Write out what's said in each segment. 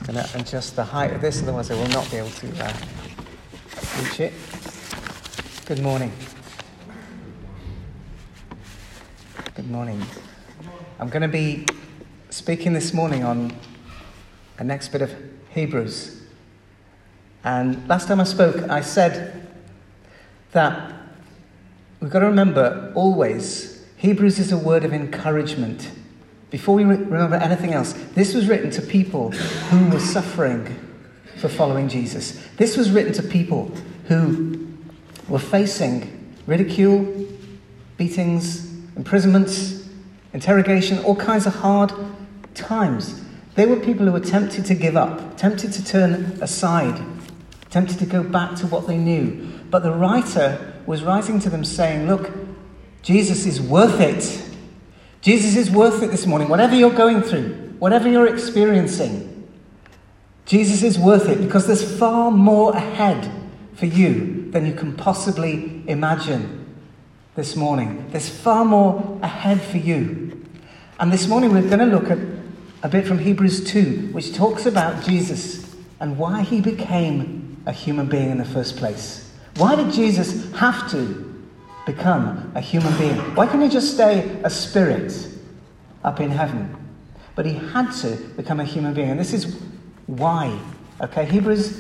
I'm going to adjust the height of this, otherwise I will not be able to reach it. Good morning. Good morning. I'm going to be speaking this morning on the next bit of Hebrews. And last time I spoke, I said that we've got to remember always, Hebrews is a word of encouragement. Before we remember anything else, this was written to people who were suffering for following Jesus. This was written to people who were facing ridicule, beatings, imprisonments, interrogation, all kinds of hard times. They were people who were tempted to give up, tempted to turn aside, tempted to go back to what they knew. But the writer was writing to them saying, look, Jesus is worth it. Jesus is worth it this morning. Whatever you're going through, whatever you're experiencing, Jesus is worth it because there's far more ahead for you than you can possibly imagine this morning. There's far more ahead for you. And this morning we're going to look at a bit from Hebrews 2, which talks about Jesus and why he became a human being in the first place. Why did Jesus have to become a human being? Why couldn't he just stay a spirit up in heaven? But he had to become a human being, and this is why. Okay, Hebrews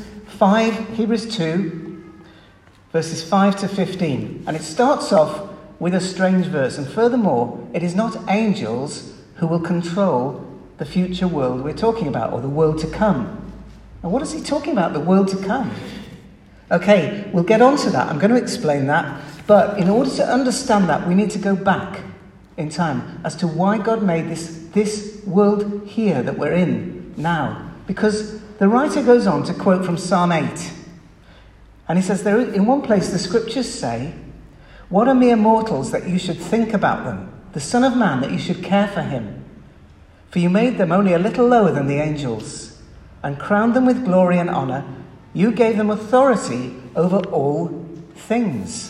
2, verses 5 to 15. And it starts off with a strange verse. And furthermore, it is not angels who will control the future world we're talking about, or the world to come. And what is he talking about, the world to come? Okay, we'll get on to that. I'm going to explain that. But in order to understand that, we need to go back in time as to why God made this world here that we're in now. Because the writer goes on to quote from Psalm 8. And he says, in one place the scriptures say, "What are mere mortals that you should think about them? The Son of Man that you should care for him? For you made them only a little lower than the angels, and crowned them with glory and honor. You gave them authority over all things."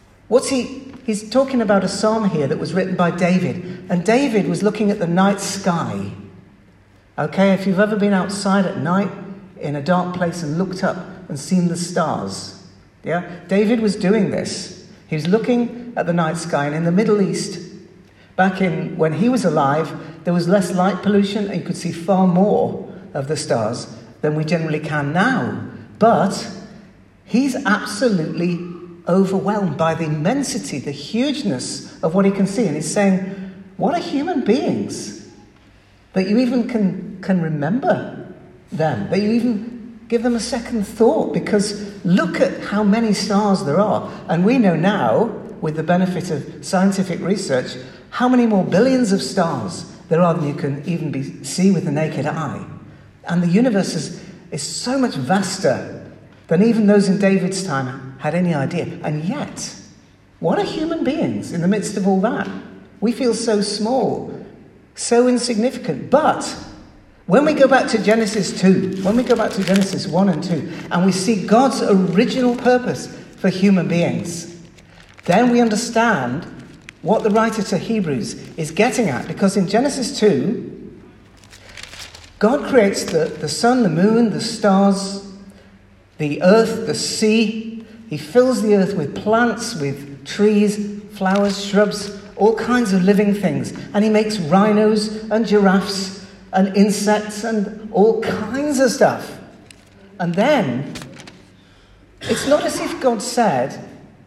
He's talking about a psalm here that was written by David. And David was looking at the night sky. Okay, if you've ever been outside at night in a dark place and looked up and seen the stars. Yeah, David was doing this. He was looking at the night sky, and in the Middle East, when he was alive, there was less light pollution and you could see far more of the stars than we generally can now. But he's absolutely overwhelmed by the immensity, the hugeness of what he can see. And he's saying, what are human beings? That you even can remember them, that you even give them a second thought, because look at how many stars there are. And we know now, with the benefit of scientific research, how many more billions of stars there are than you can even see with the naked eye. And the universe is so much vaster than even those in David's time had any idea. And yet, what are human beings in the midst of all that? We feel so small, so insignificant. But when we go back to Genesis 2, when we go back to Genesis 1 and 2, and we see God's original purpose for human beings, then we understand what the writer to Hebrews is getting at. Because in Genesis 2, God creates the sun, the moon, the stars, the earth, the sea. He fills the earth with plants, with trees, flowers, shrubs, all kinds of living things. And he makes rhinos and giraffes and insects and all kinds of stuff. And then, it's not as if God said,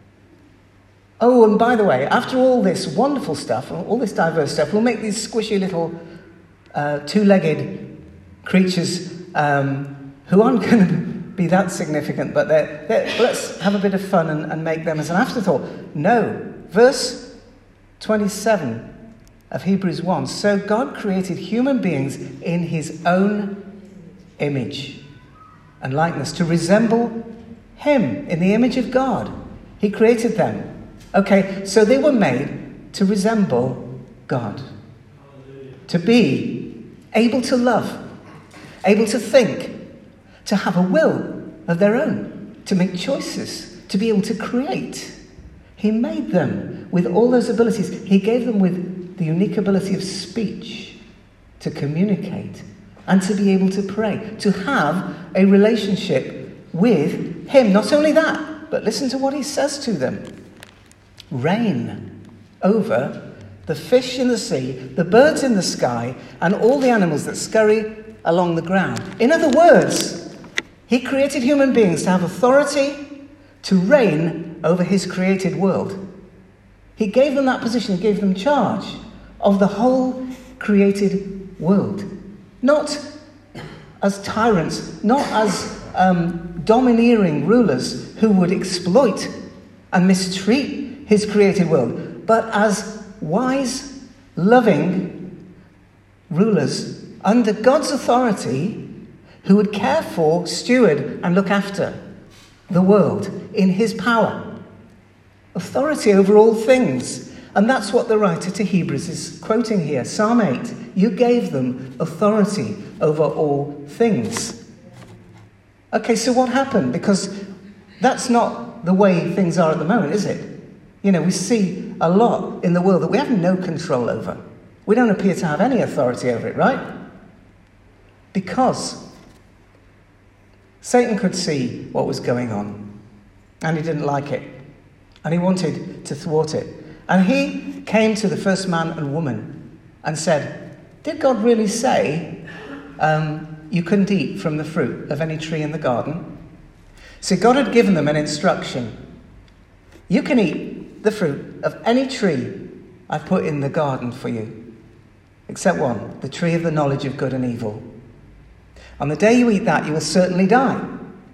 oh, and by the way, after all this wonderful stuff, all this diverse stuff, we'll make these squishy little two-legged creatures who aren't going to be that significant, but let's have a bit of fun and make them as an afterthought. No. Verse 27 of Hebrews 1. So God created human beings in his own image and likeness to resemble him in the image of God. He created them. Okay, so they were made to resemble God. To be able to love, able to think, to have a will of their own, to make choices, to be able to create. He made them with all those abilities. He gave them with the unique ability of speech to communicate and to be able to pray, to have a relationship with him. Not only that, but listen to what he says to them. Reign over the fish in the sea, the birds in the sky, and all the animals that scurry along the ground. In other words, he created human beings to have authority to reign over his created world. He gave them that position. He gave them charge of the whole created world. Not as tyrants, not as domineering rulers who would exploit and mistreat his created world, but as wise, loving rulers under God's authority who would care for, steward, and look after the world in his power. Authority over all things. And that's what the writer to Hebrews is quoting here. Psalm 8, you gave them authority over all things. Okay, so what happened? Because that's not the way things are at the moment, is it? You know, we see a lot in the world that we have no control over. We don't appear to have any authority over it, right? Because Satan could see what was going on, and he didn't like it, and he wanted to thwart it. And he came to the first man and woman and said, did God really say you couldn't eat from the fruit of any tree in the garden? So God had given them an instruction. You can eat the fruit of any tree I've put in the garden for you, except one, the tree of the knowledge of good and evil. On the day you eat that, you will certainly die.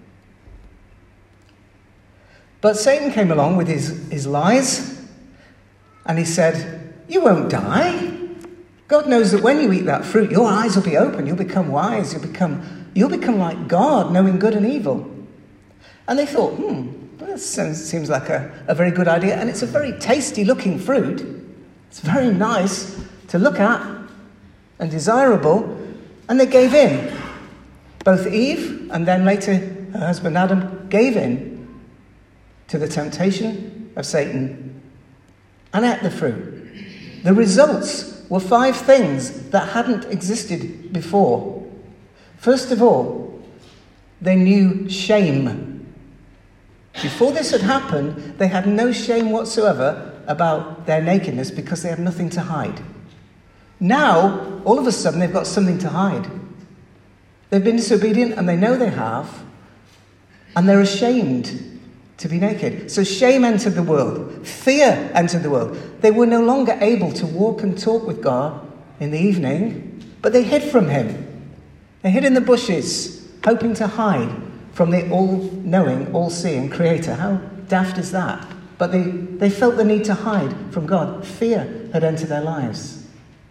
But Satan came along with his lies, and he said, you won't die. God knows that when you eat that fruit, your eyes will be open. You'll become wise. You'll become like God, knowing good and evil. And they thought, that seems like a very good idea. And it's a very tasty looking fruit. It's very nice to look at and desirable. And they gave in. Both Eve and then later her husband Adam gave in to the temptation of Satan and ate the fruit. The results were 5 things that hadn't existed before. First of all, they knew shame. Before this had happened, they had no shame whatsoever about their nakedness because they had nothing to hide. Now, all of a sudden, they've got something to hide. They've been disobedient and they know they have, and they're ashamed to be naked. So shame entered the world. Fear entered the world. They were no longer able to walk and talk with God in the evening, but they hid from him. They hid in the bushes, hoping to hide from the all-knowing, all-seeing Creator. How daft is that? But they felt the need to hide from God. Fear had entered their lives.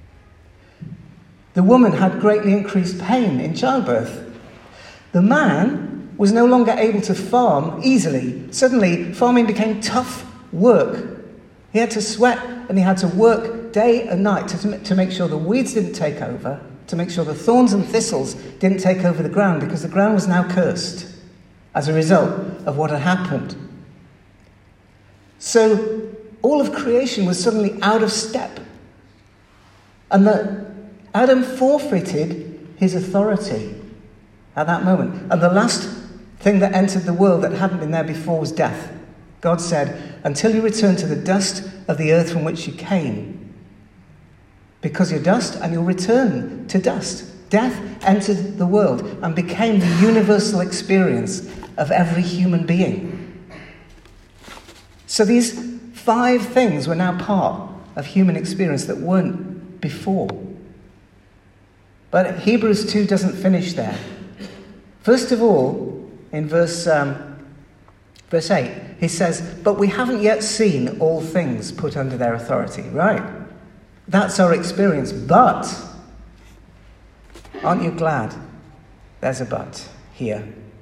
The woman had greatly increased pain in childbirth. The man was no longer able to farm easily. Suddenly, farming became tough work. He had to sweat and he had to work day and night to make sure the weeds didn't take over, to make sure the thorns and thistles didn't take over the ground, because the ground was now cursed as a result of what had happened. So all of creation was suddenly out of step. And Adam forfeited his authority at that moment. And the last thing that entered the world that hadn't been there before was death. God said, until you return to the dust of the earth from which you came, because you're dust and you'll return to dust. Death entered the world and became the universal experience of every human being. So these 5 things were now part of human experience that weren't before. But Hebrews 2 doesn't finish there. First of all, in verse 8, he says, but we haven't yet seen all things put under their authority. Right. That's our experience. But, aren't you glad there's a but here?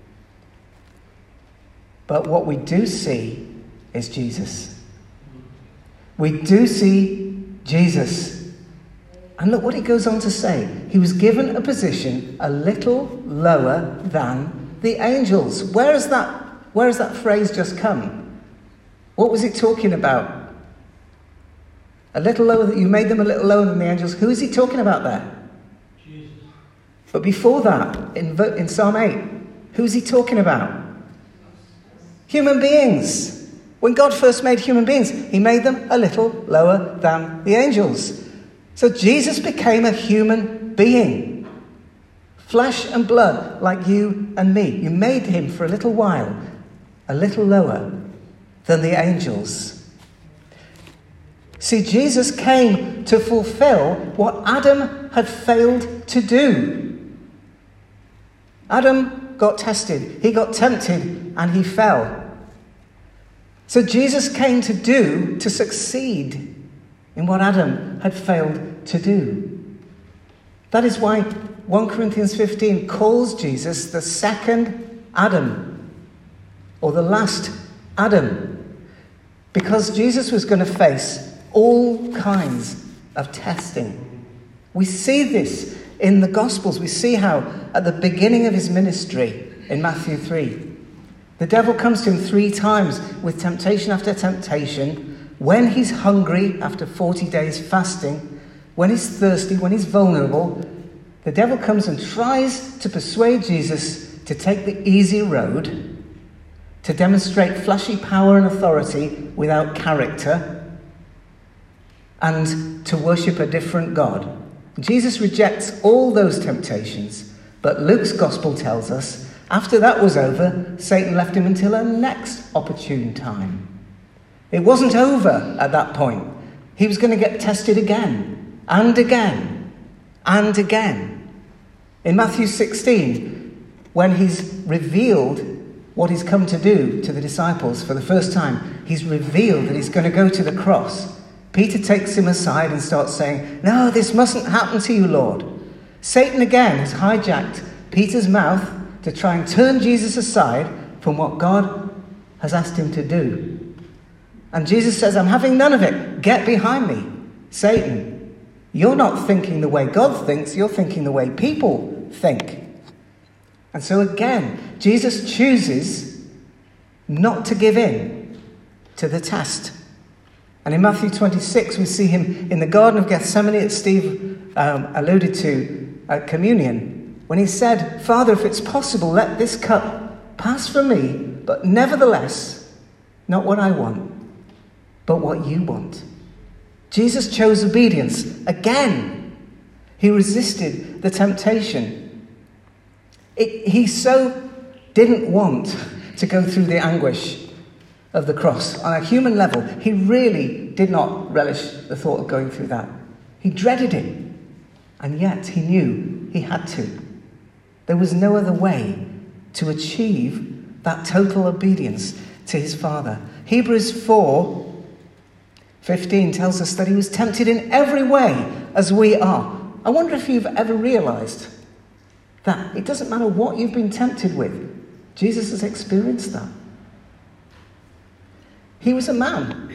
But what we do see is Jesus. We do see Jesus. And look what he goes on to say. He was given a position a little lower than the angels. Where has that phrase just come? What was it talking about? A little lower, you made them a little lower than the angels. Who is he talking about there? But before that, in Psalm 8, who's he talking about? Human beings. When God first made human beings, he made them a little lower than the angels. So Jesus became a human being. Flesh and blood like you and me. You made him for a little while a little lower than the angels. See, Jesus came to fulfill what Adam had failed to do. Adam got tested, he got tempted, and he fell. So Jesus came to succeed in what Adam had failed to do. That is why 1 Corinthians 15 calls Jesus the second Adam, or the last Adam, because Jesus was going to face all kinds of testing. We see this in the Gospels. We see how at the beginning of his ministry in Matthew 3, the devil comes to him 3 times with temptation after temptation. When he's hungry after 40 days fasting, when he's thirsty, when he's vulnerable, the devil comes and tries to persuade Jesus to take the easy road, to demonstrate flashy power and authority without character, and to worship a different God. Jesus rejects all those temptations, but Luke's gospel tells us after that was over, Satan left him until a next opportune time. It wasn't over at that point. He was going to get tested again, and again, and again. In Matthew 16, when he's revealed what he's come to do to the disciples for the first time, he's revealed that he's going to go to the cross. Peter takes him aside and starts saying, "No, this mustn't happen to you, Lord." Satan again has hijacked Peter's mouth to try and turn Jesus aside from what God has asked him to do. And Jesus says, "I'm having none of it. Get behind me, Satan. You're not thinking the way God thinks, you're thinking the way people think." And so again, Jesus chooses not to give in to the test. And in Matthew 26, we see him in the Garden of Gethsemane that Steve alluded to at communion, when he said, "Father, if it's possible, let this cup pass from me, but nevertheless, not what I want, but what you want." Jesus chose obedience again. He resisted the temptation. He so didn't want to go through the anguish of the cross. On a human level, he really did not relish the thought of going through that. He dreaded it, and yet he knew he had to. There was no other way to achieve that total obedience to his Father. Hebrews 4:15 tells us that he was tempted in every way as we are. I wonder if you've ever realized that it doesn't matter what you've been tempted with. Jesus has experienced that. He was a man,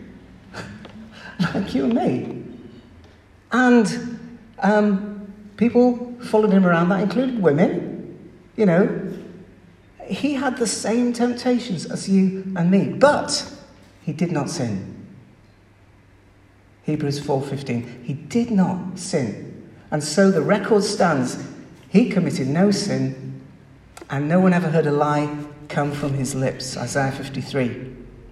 like you and me. And people followed him around, that included women. You know, he had the same temptations as you and me, but he did not sin. Hebrews 4:15, he did not sin. And so the record stands, he committed no sin, and no one ever heard a lie come from his lips, Isaiah 53.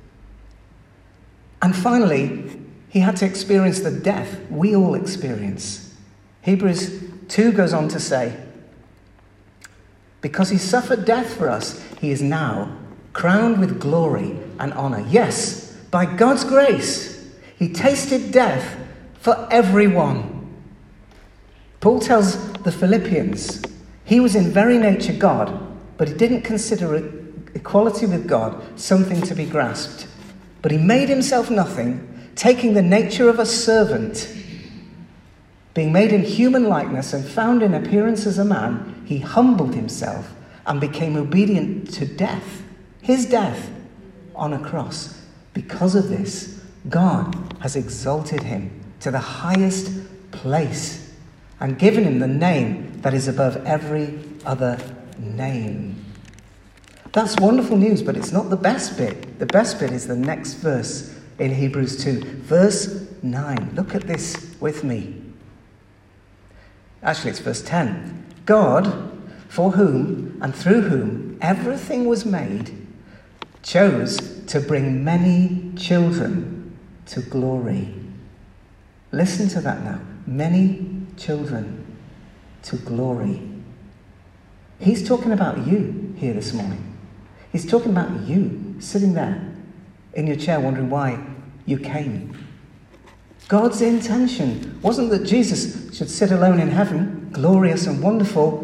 And finally, he had to experience the death we all experience. Hebrews 2 goes on to say, "Because he suffered death for us, he is now crowned with glory and honor." Yes, by God's grace, he tasted death for everyone. Paul tells the Philippians he was in very nature God, but he didn't consider equality with God something to be grasped. But he made himself nothing, taking the nature of a servant. Being made in human likeness and found in appearance as a man, he humbled himself and became obedient to death, his death on a cross. Because of this, God has exalted him to the highest place and given him the name that is above every other name. That's wonderful news, but it's not the best bit. The best bit is the next verse in Hebrews 2, verse 9. Look at this with me. Actually, it's verse 10. God, for whom and through whom everything was made, chose to bring many children to glory. Listen to that now. Many children to glory. He's talking about you here this morning. He's talking about you sitting there in your chair wondering why you came. God's intention wasn't that Jesus should sit alone in heaven, glorious and wonderful.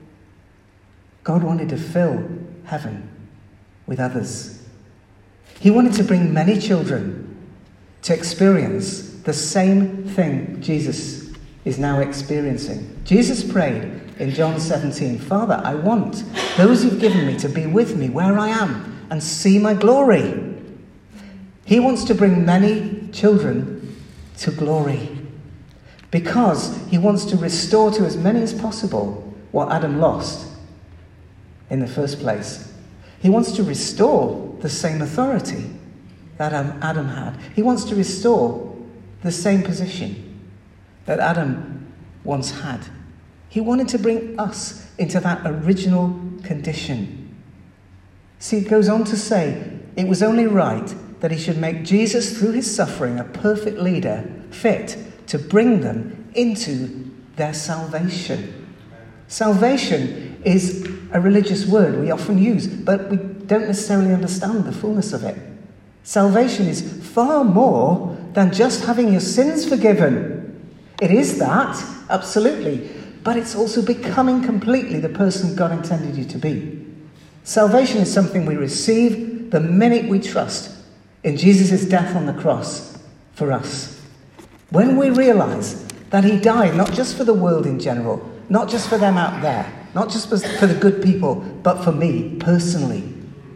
God wanted to fill heaven with others. He wanted to bring many children to experience the same thing Jesus is now experiencing. Jesus prayed in John 17, Father, I want those you've given me to be with me where I am and see my glory. He wants to bring many children to glory because he wants to restore to as many as possible what Adam lost in the first place. He wants to restore the same authority that Adam had. He wants to restore the same position that Adam once had. He wanted to bring us into that original condition. See, it goes on to say, it was only right that he should make Jesus, through his suffering, a perfect leader, fit to bring them into their salvation. Salvation is a religious word we often use, but we don't necessarily understand the fullness of it. Salvation is far more than just having your sins forgiven. It is that, absolutely, but it's also becoming completely the person God intended you to be. Salvation is something we receive the minute we trust in Jesus' death on the cross for us. When we realize that he died not just for the world in general, not just for them out there, not just for the good people, but for me personally,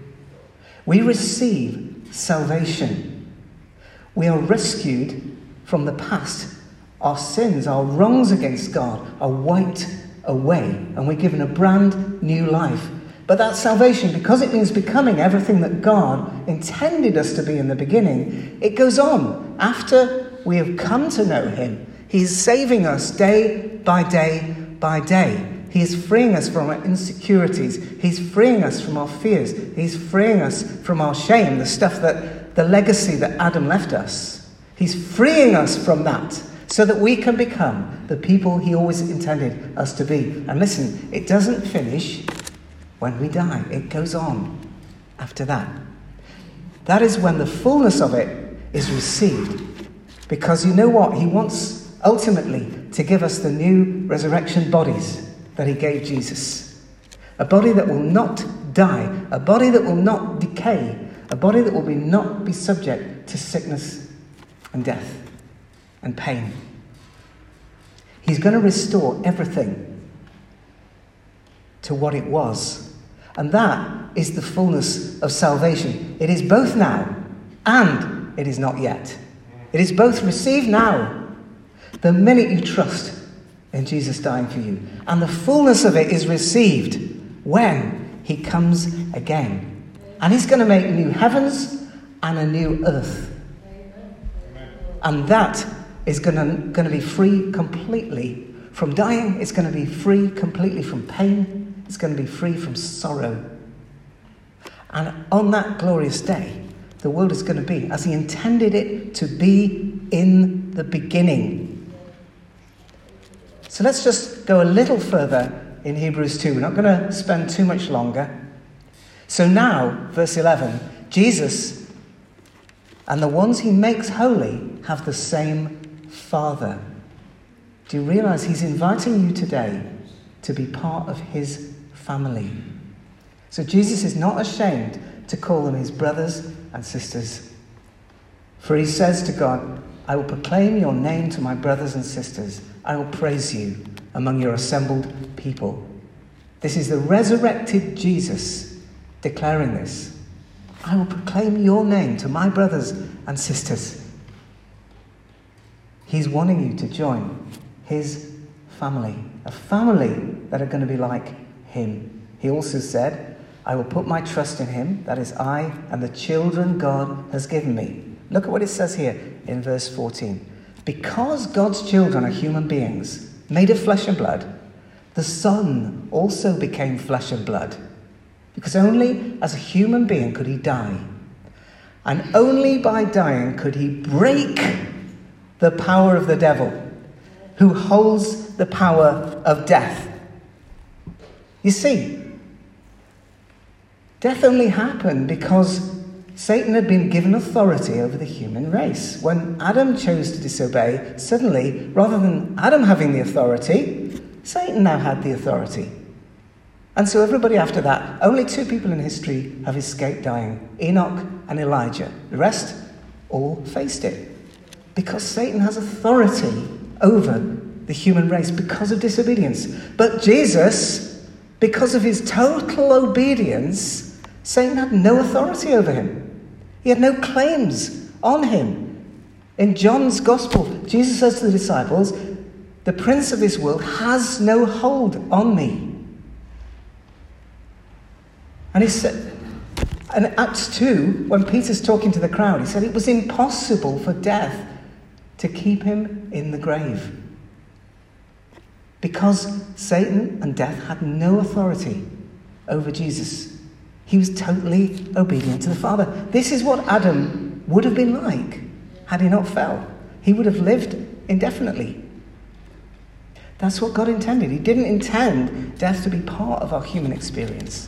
we receive salvation. We are rescued from the past. Our sins, our wrongs against God are wiped away, and we're given a brand new life. But that salvation, because it means becoming everything that God intended us to be in the beginning, it goes on. After we have come to know him, he's saving us day by day by day. He is freeing us from our insecurities. He's freeing us from our fears. He's freeing us from our shame, the legacy that Adam left us. He's freeing us from that so that we can become the people he always intended us to be. And listen, it doesn't finish when we die. It goes on after that. That is when the fullness of it is received. Because you know what? He wants ultimately to give us the new resurrection bodies that he gave Jesus. A body that will not die, a body that will not decay, a body that will not be subject to sickness and death and pain. He's going to restore everything to what it was. And that is the fullness of salvation. It is both now and it is not yet. It is both received now, the minute you trust in Jesus dying for you. And the fullness of it is received when he comes again. And he's going to make new heavens and a new earth. And that is going to be free completely from dying. It's going to be free completely from pain. It's going to be free from sorrow. And on that glorious day, the world is going to be as he intended it to be in the beginning. So let's just go a little further in Hebrews 2. We're not going to spend too much longer. So now, verse 11, Jesus and the ones he makes holy have the same Father. Do you realize he's inviting you today to be part of his family? So Jesus is not ashamed to call them his brothers and sisters. For he says to God, I will proclaim your name to my brothers and sisters. I will praise you among your assembled people. This is the resurrected Jesus declaring this. I will proclaim your name to my brothers and sisters. He's wanting you to join his family, a family that are going to be like him. He also said, I will put my trust in him, that is I and the children God has given me. Look at what it says here in verse 14. Because God's children are human beings, made of flesh and blood, the Son also became flesh and blood, because only as a human being could he die. And only by dying could he break the power of the devil, who holds the power of death. You see, death only happened because Satan had been given authority over the human race. When Adam chose to disobey, suddenly, rather than Adam having the authority, Satan now had the authority. And so everybody after that, only 2 people in history have escaped dying, Enoch and Elijah. The rest all faced it. Because Satan has authority over the human race because of disobedience. But Jesus, because of his total obedience, Satan had no authority over him. He had no claims on him. In John's Gospel, Jesus says to the disciples, "The prince of this world has no hold on me." And he said, in Acts 2, when Peter's talking to the crowd, he said it was impossible for death to keep him in the grave. Because Satan and death had no authority over Jesus. He was totally obedient to the Father. This is what Adam would have been like had he not fell. He would have lived indefinitely. That's what God intended. He didn't intend death to be part of our human experience.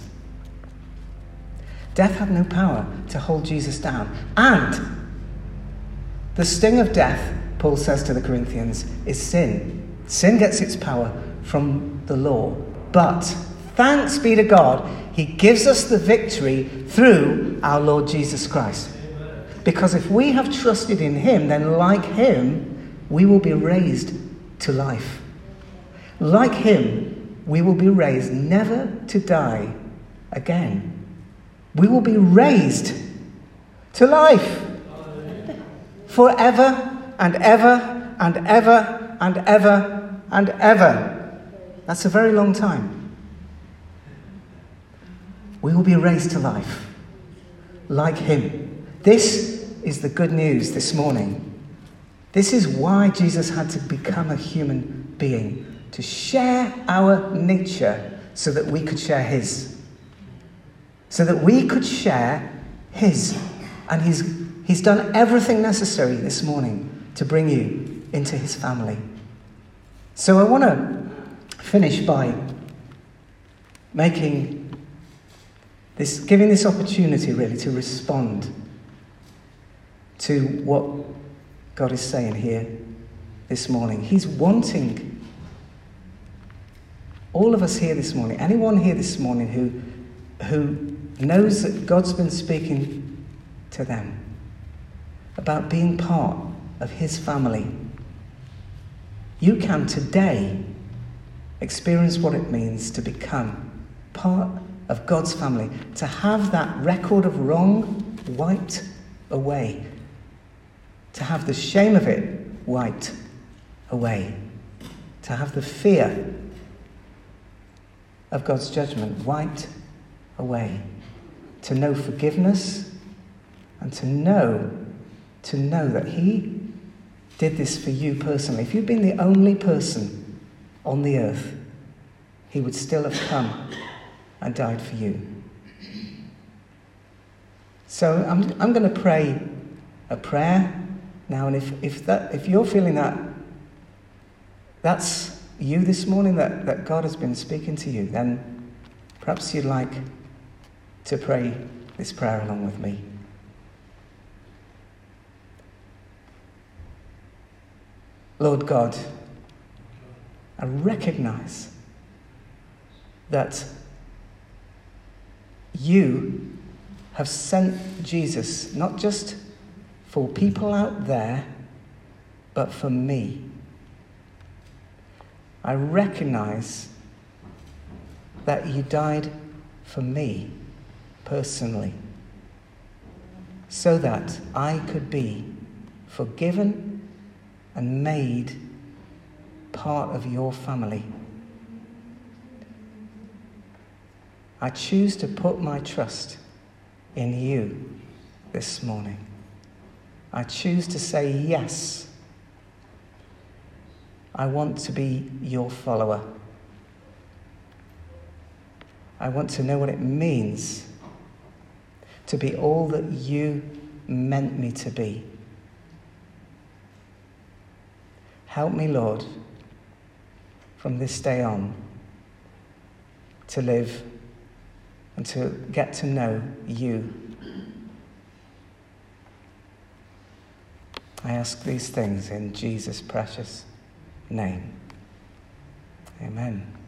Death had no power to hold Jesus down. And the sting of death, Paul says to the Corinthians, is sin. Sin gets its power from the law. But thanks be to God, he gives us the victory through our Lord Jesus Christ. Because if we have trusted in him, then like him, we will be raised to life. Like him, we will be raised never to die again. We will be raised to life forever and ever and ever and ever and ever. That's a very long time. We will be raised to life like him. This is the good news this morning. This is why Jesus had to become a human being, to share our nature so that we could share his. So that we could share his. And he's done everything necessary this morning to bring you into his family. So I want to finish by giving this opportunity really to respond to what God is saying here this morning. He's wanting all of us here this morning, anyone here this morning who knows that God's been speaking to them about being part of his family. You can today experience what it means to become part of God's family, to have that record of wrong wiped away, to have the shame of it wiped away, to have the fear of God's judgment wiped away, to know forgiveness, and to know that he did this for you personally. If you'd been the only person on the earth, he would still have come and died for you. So I'm going to pray a prayer now, and if you're feeling that that's you this morning, that God has been speaking to you, then perhaps you'd like to pray this prayer along with me. Lord God, I recognize that you have sent Jesus not just for people out there, but for me. I recognize that you died for me personally, so that I could be forgiven and made part of your family. I choose to put my trust in you this morning. I choose to say yes. I want to be your follower. I want to know what it means to be all that you meant me to be. Help me, Lord, from this day on, to live and to get to know you. I ask these things in Jesus' precious name. Amen.